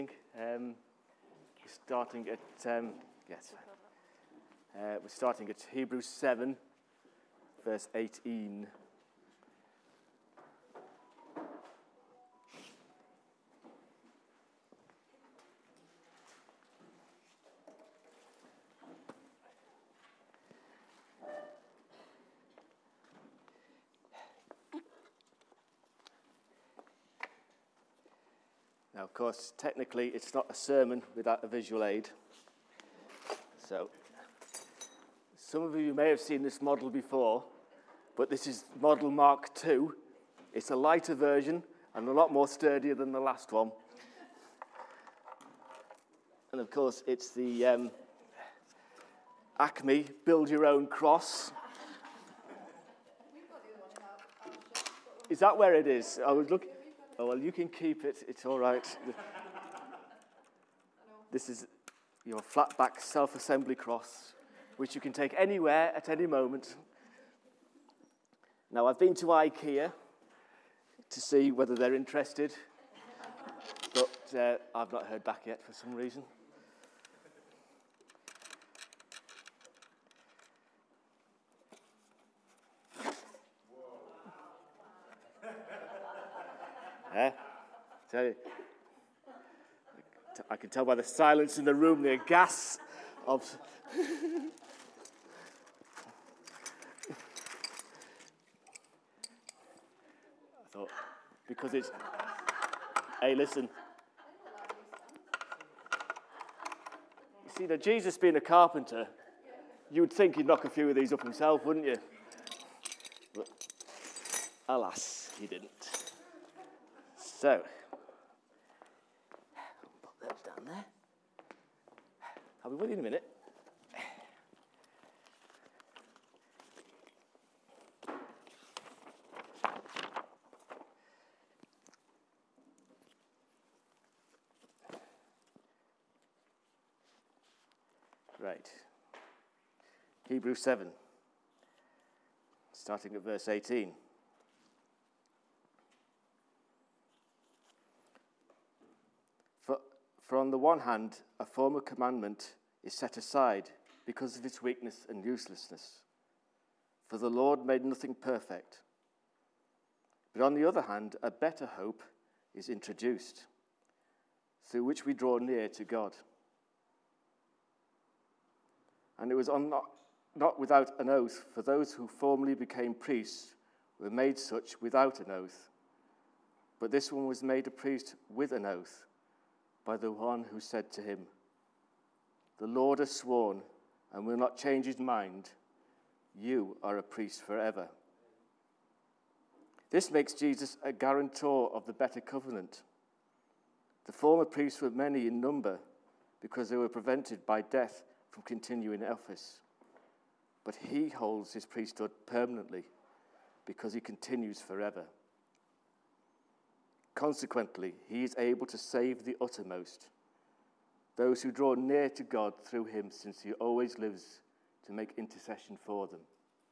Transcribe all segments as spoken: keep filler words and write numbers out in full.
Um, we're starting at um, yes, uh, we're starting at Hebrews seven, verse eighteen. Now, of course, technically, it's not a sermon without a visual aid. So, some of you may have seen this model before, but this is model Mark two. It's a lighter version and a lot more sturdier than the last one. And, of course, it's the um, Acme Build Your Own Cross. Is that where it is? I was looking. Oh, well, you can keep it. It's all right. This is your flat-back self-assembly cross, which you can take anywhere at any moment. Now, I've been to IKEA to see whether they're interested, but uh, I've not heard back yet for some reason. Yeah, tell you. I can tell by the silence in the room, the gas of. I thought, because it's. Hey, listen. You see, now Jesus being a carpenter, you would think he'd knock a few of these up himself, wouldn't you? But alas, he didn't. So, put those down there. I'll be with you in a minute. Right. Hebrews seven, starting at verse eighteen. For on the one hand, a former commandment is set aside because of its weakness and uselessness. For the Lord made nothing perfect. But on the other hand, a better hope is introduced, through which we draw near to God. And it was on not, not without an oath, for those who formerly became priests were made such without an oath. But this one was made a priest with an oath, by the one who said to him, "The Lord has sworn and will not change his mind. You are a priest forever." This makes Jesus a guarantor of the better covenant. The former priests were many in number because they were prevented by death from continuing office. But he holds his priesthood permanently because he continues forever. Consequently, he is able to save the uttermost, those who draw near to God through him, since he always lives to make intercession for them.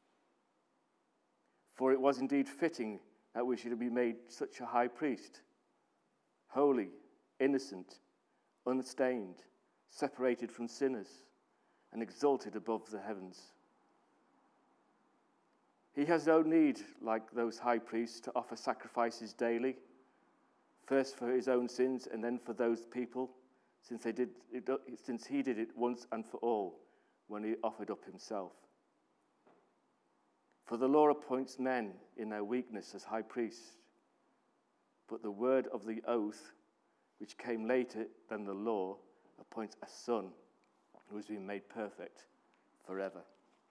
For it was indeed fitting that we should be made such a high priest, holy, innocent, unstained, separated from sinners, and exalted above the heavens. He has no need, like those high priests, to offer sacrifices daily, first for his own sins and then for those people, since they did it, since he did it once and for all when he offered up himself. For the law appoints men in their weakness as high priests, but the word of the oath, which came later than the law, appoints a son who has been made perfect forever.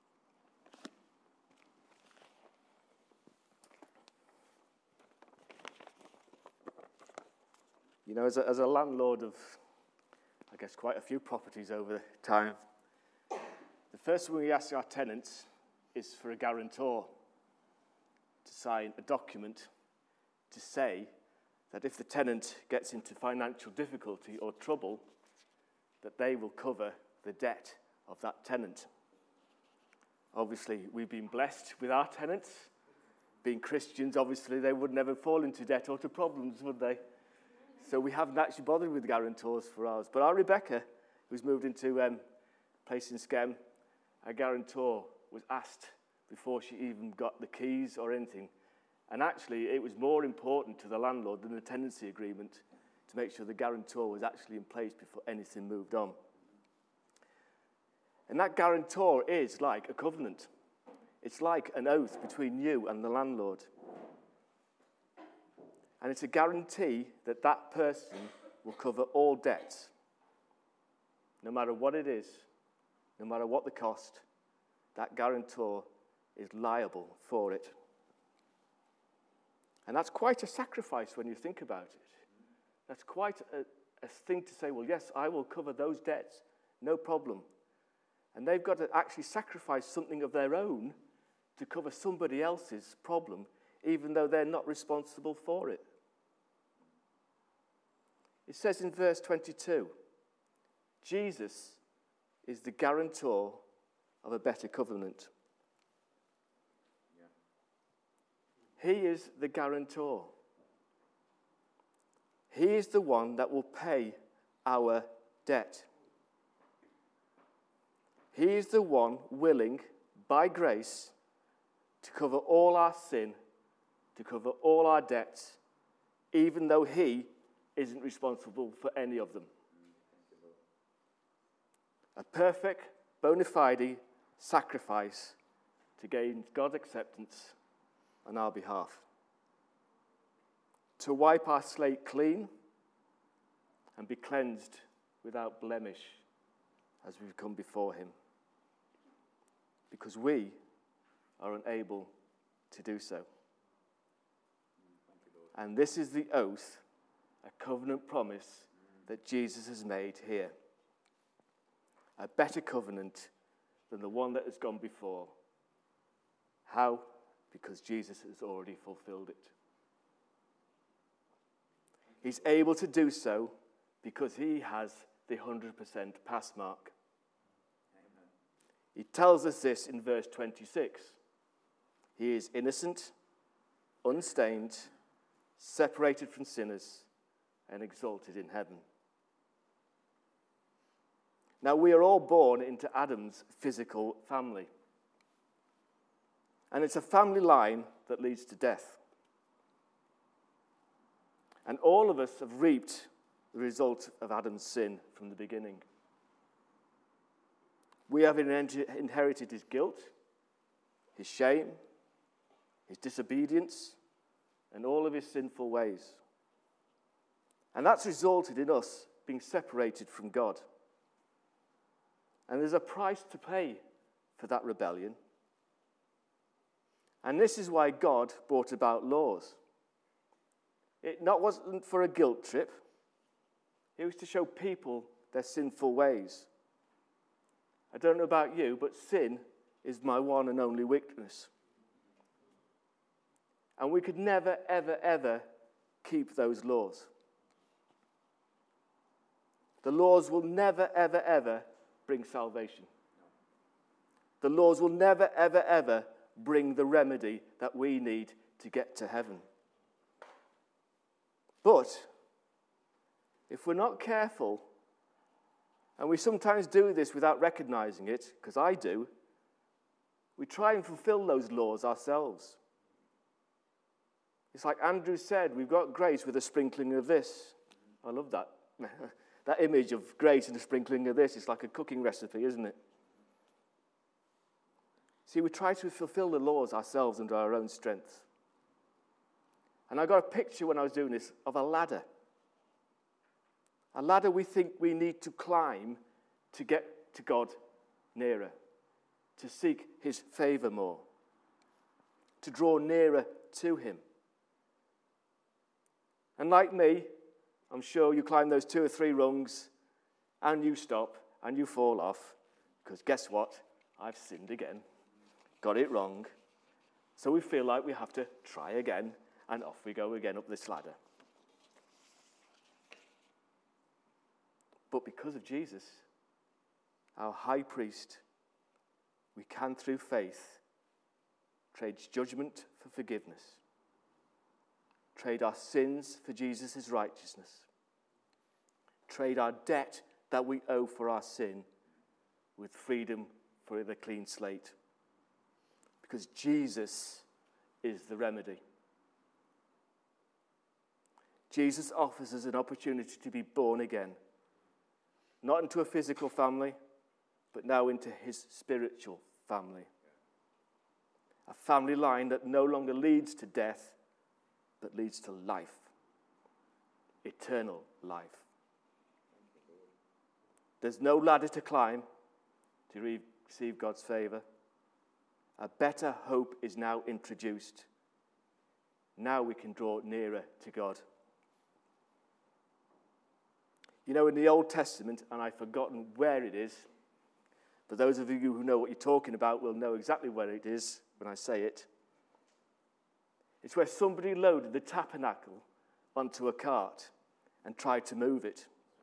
You know, as a, as a landlord of, I guess, quite a few properties over time, the first thing we ask our tenants is for a guarantor to sign a document to say that if the tenant gets into financial difficulty or trouble, that they will cover the debt of that tenant. Obviously, we've been blessed with our tenants. Being Christians, obviously, they would never fall into debt or to problems, would they? So we haven't actually bothered with guarantors for ours. But our Rebecca, who's moved into um, a place in Skem, a guarantor was asked before she even got the keys or anything. And actually, it was more important to the landlord than the tenancy agreement to make sure the guarantor was actually in place before anything moved on. And that guarantor is like a covenant. It's like an oath between you and the landlord. And it's a guarantee that that person will cover all debts, no matter what it is, no matter what the cost, that guarantor is liable for it. And that's quite a sacrifice when you think about it. That's quite a, a thing to say, well, yes, I will cover those debts, no problem. And they've got to actually sacrifice something of their own to cover somebody else's problem, even though they're not responsible for it. It says in verse twenty-two, Jesus is the guarantor of a better covenant. Yeah. He is the guarantor. He is the one that will pay our debt. He is the one willing, by grace, to cover all our sin, to cover all our debts, even though he isn't responsible for any of them. A perfect, bona fide sacrifice to gain God's acceptance on our behalf. To wipe our slate clean and be cleansed without blemish as we've come before him. Because we are unable to do so. And this is the oath, a covenant promise that Jesus has made here. A better covenant than the one that has gone before. How? Because Jesus has already fulfilled it. He's able to do so because he has the one hundred percent pass mark. Amen. He tells us this in verse twenty-six. He is innocent, unstained, separated from sinners, and exalted in heaven. Now, we are all born into Adam's physical family. And it's a family line that leads to death. And all of us have reaped the result of Adam's sin from the beginning. We have inherited his guilt, his shame, his disobedience, and all of his sinful ways. And that's resulted in us being separated from God. And there's a price to pay for that rebellion. And this is why God brought about laws. It not wasn't for a guilt trip. It was to show people their sinful ways. I don't know about you, but sin is my one and only weakness. And we could never, ever, ever keep those laws. The laws will never, ever, ever bring salvation. The laws will never, ever, ever bring the remedy that we need to get to heaven. But if we're not careful, and we sometimes do this without recognizing it, because I do, we try and fulfill those laws ourselves. It's like Andrew said, we've got grace with a sprinkling of this. I love that. That image of grace and a sprinkling of this is like a cooking recipe, isn't it? See, we try to fulfill the laws ourselves under our own strength. And I got a picture when I was doing this of a ladder. A ladder we think we need to climb to get to God nearer, to seek his favor more, to draw nearer to him. And like me, I'm sure you climb those two or three rungs and you stop and you fall off because guess what? I've sinned again, got it wrong. So we feel like we have to try again and off we go again up this ladder. But because of Jesus, our high priest, we can through faith trade judgment for forgiveness. Trade our sins for Jesus' righteousness. trade our debt that we owe for our sin with freedom for the clean slate. Because Jesus is the remedy. Jesus offers us an opportunity to be born again, not into a physical family, but now into his spiritual family. A family line that no longer leads to death, but leads to life. Eternal life. There's no ladder to climb to re- receive God's favor. A better hope is now introduced. Now we can draw nearer to God. You know, in the Old Testament, and I've forgotten where it is, but those of you who know what you're talking about will know exactly where it is when I say it. It's where somebody loaded the tabernacle onto a cart and tried to move it.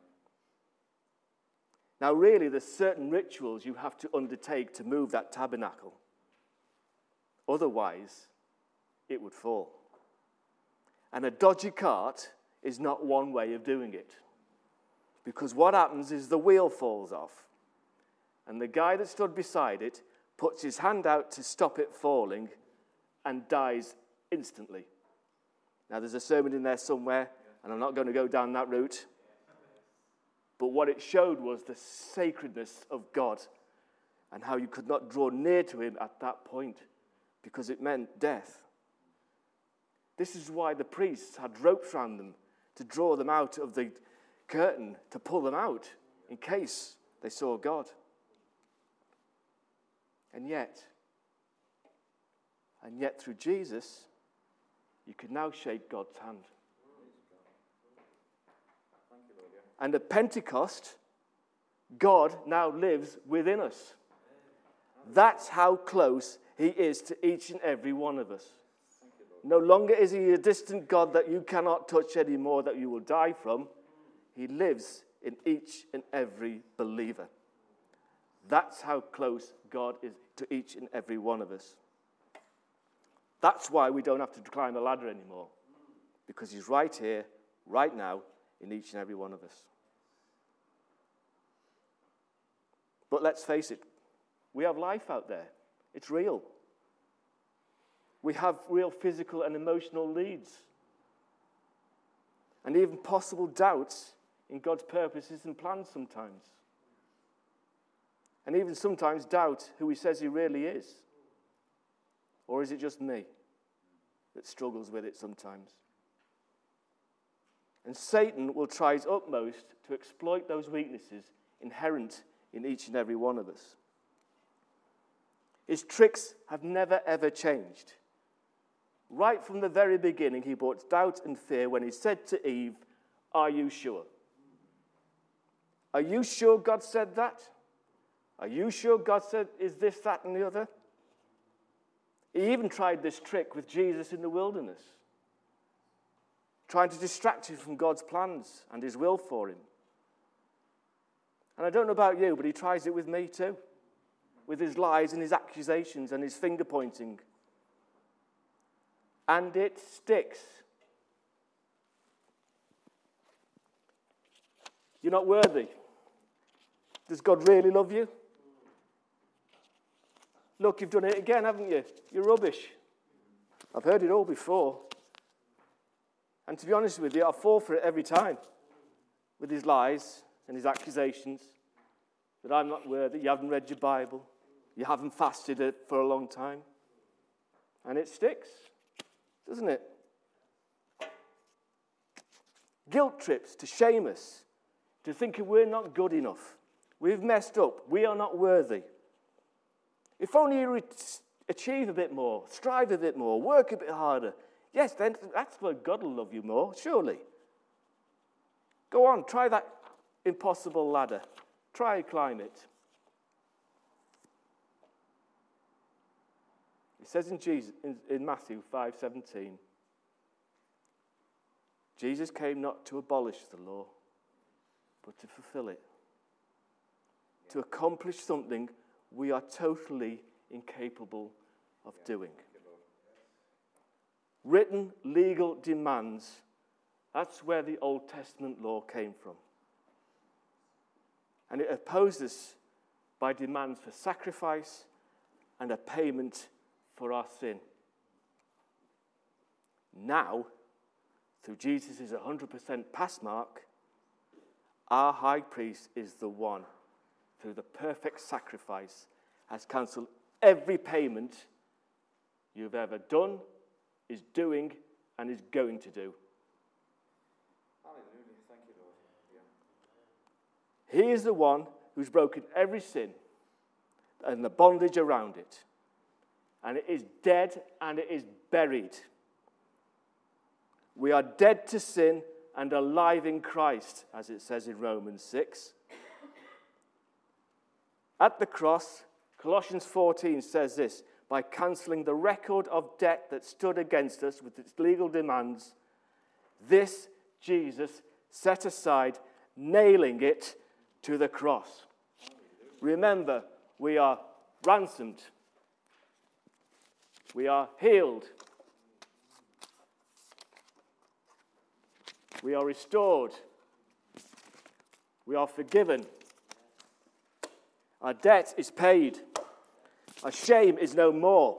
Now, really, there's certain rituals you have to undertake to move that tabernacle. Otherwise, it would fall. And a dodgy cart is not one way of doing it. Because what happens is the wheel falls off. And the guy that stood beside it puts his hand out to stop it falling and dies instantly. Now, there's a sermon in there somewhere, and I'm not going to go down that route. But what it showed was the sacredness of God and how you could not draw near to him at that point because it meant death. This is why the priests had ropes around them to draw them out of the curtain, to pull them out in case they saw God. And yet, and yet through Jesus, you can now shake God's hand. And at Pentecost, God now lives within us. That's how close he is to each and every one of us. No longer is he a distant God that you cannot touch anymore, that you will die from. He lives in each and every believer. That's how close God is to each and every one of us. That's why we don't have to climb a ladder anymore. Because he's right here, right now, in each and every one of us. But let's face it, we have life out there. It's real. We have real physical and emotional needs. And even possible doubts in God's purposes and plans sometimes. And even sometimes doubt who he says he really is. Or is it just me that struggles with it sometimes? And Satan will try his utmost to exploit those weaknesses inherent in each and every one of us. His tricks have never, ever changed. Right from the very beginning, he brought doubt and fear when he said to Eve, "Are you sure? Are you sure God said that? Are you sure God said, is this, that, and the other?" He even tried this trick with Jesus in the wilderness, trying to distract him from God's plans and his will for him. And I don't know about you, but he tries it with me too, with his lies and his accusations and his finger pointing. And it sticks. You're not worthy. Does God really love you? Look, you've done it again, haven't you? You're rubbish. I've heard it all before. And to be honest with you, I fall for it every time. With his lies and his accusations. That I'm not worthy. You haven't read your Bible. You haven't fasted it for a long time. And it sticks, doesn't it? Guilt trips to shame us. To think we're not good enough. We've messed up. We are not worthy. If only you achieve a bit more, strive a bit more, work a bit harder. Yes, then that's where God will love you more, surely. Go on, try that impossible ladder. Try and climb it. It says in, Jesus, in, in Matthew five seventeen, Jesus came not to abolish the law, but to fulfill it. Yeah. To accomplish something we are totally incapable of yeah. doing. Written legal demands, that's where the Old Testament law came from. and it opposed us by demands for sacrifice and a payment for our sin. Now, through Jesus' one hundred percent pass mark, our high priest is the one, through the perfect sacrifice, has cancelled every payment you've ever done, is doing, and is going to do. Hallelujah. Thank you, Lord. Yeah. He is the one who's broken every sin and the bondage around it. And it is dead and it is buried. We are dead to sin and alive in Christ, as it says in Romans six. At the cross, Colossians fourteen says this: by cancelling the record of debt that stood against us with its legal demands, this Jesus set aside, nailing it to the cross. Remember, we are ransomed. We are healed. We are restored. We are forgiven. Our debt is paid. Our shame is no more.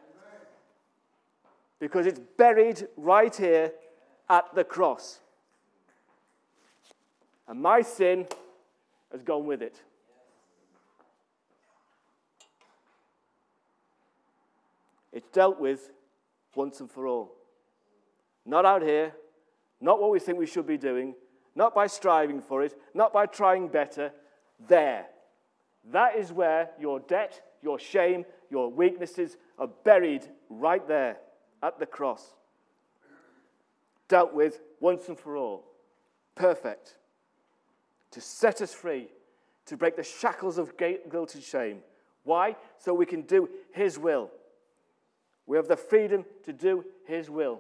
Because it's buried right here at the cross. And my sin has gone with it. It's dealt with once and for all. Not out here, not what we think we should be doing, not by striving for it, not by trying better. There. That is where your debt, your shame, your weaknesses are buried right there at the cross. Dealt with once and for all. Perfect. To set us free, to break the shackles of guilt and shame. Why? So we can do his will. We have the freedom to do his will.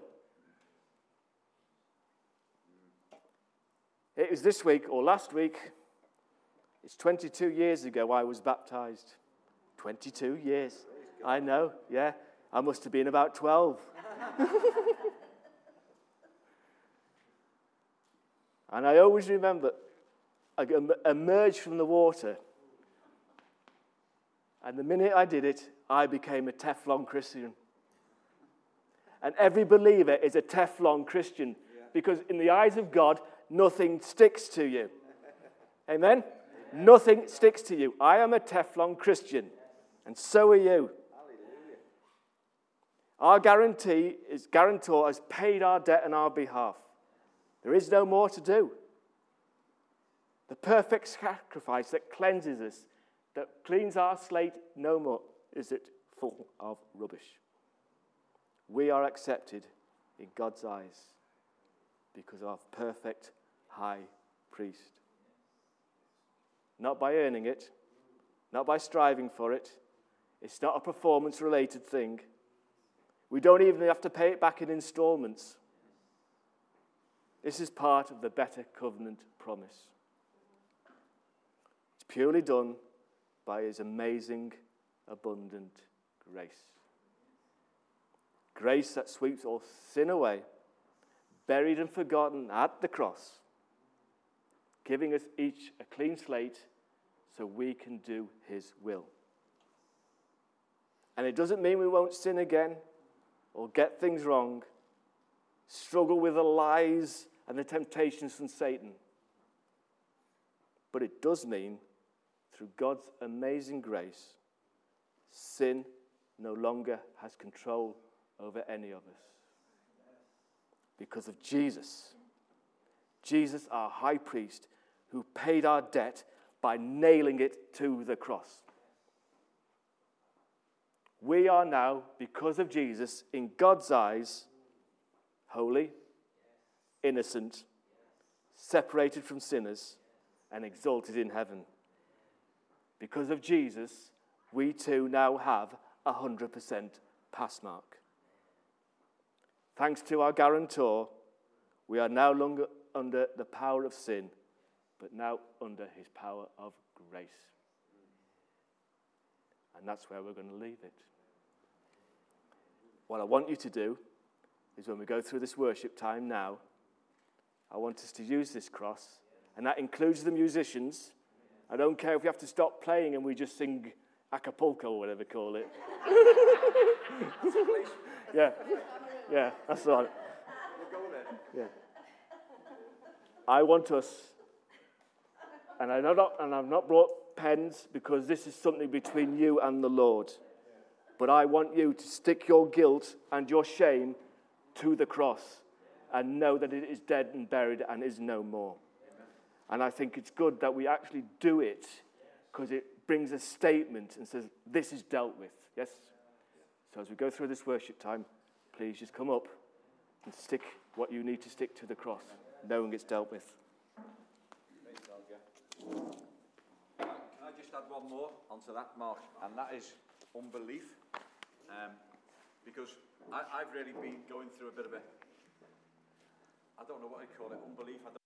It was this week or last week, it's twenty-two years ago I was baptized. twenty-two years. I know, yeah. I must have been about twelve. And I always remember, I emerged from the water, and the minute I did it, I became a Teflon Christian. And every believer is a Teflon Christian, because in the eyes of God, nothing sticks to you. Amen? Nothing sticks to you. I am a Teflon Christian, and so are you. Our guarantee is guarantor has paid our debt on our behalf. There is no more to do. The perfect sacrifice that cleanses us, that cleans our slate no more, is it full of rubbish. We are accepted in God's eyes because of perfect high priest. Not by earning it, not by striving for it. It's not a performance-related thing. We don't even have to pay it back in installments. This is part of the better covenant promise. It's purely done by his amazing, abundant grace. Grace that sweeps all sin away, buried and forgotten at the cross, giving us each a clean slate so we can do his will. And it doesn't mean we won't sin again or get things wrong, struggle with the lies and the temptations from Satan. But it does mean, through God's amazing grace, sin no longer has control over any of us. Because of Jesus. Jesus, our high priest, who paid our debt by nailing it to the cross. We are now, because of Jesus, in God's eyes, holy, innocent, separated from sinners, and exalted in heaven. Because of Jesus, we too now have a one hundred percent pass mark. Thanks to our guarantor, we are no longer under the power of sin, but now under his power of grace. And that's where we're going to leave it. What I want you to do is when we go through this worship time now, I want us to use this cross, and that includes the musicians, I don't care if we have to stop playing and we just sing Acapulco or whatever they call it. yeah, yeah, that's right. We'll go there. Yeah. I want us, and I not, and I've not brought pens because this is something between you and the Lord. But I want you to stick your guilt and your shame to the cross and know that it is dead and buried and is no more. Amen. And I think it's good that we actually do it because it brings a statement and says, this is dealt with. Yes? So as we go through this worship time, please just come up and stick what you need to stick to the cross, knowing it's dealt with. Can I just add one more onto that, Mark? And that is unbelief. Um, because I, I've really been going through a bit of a, I don't know what I call it, unbelief. I don't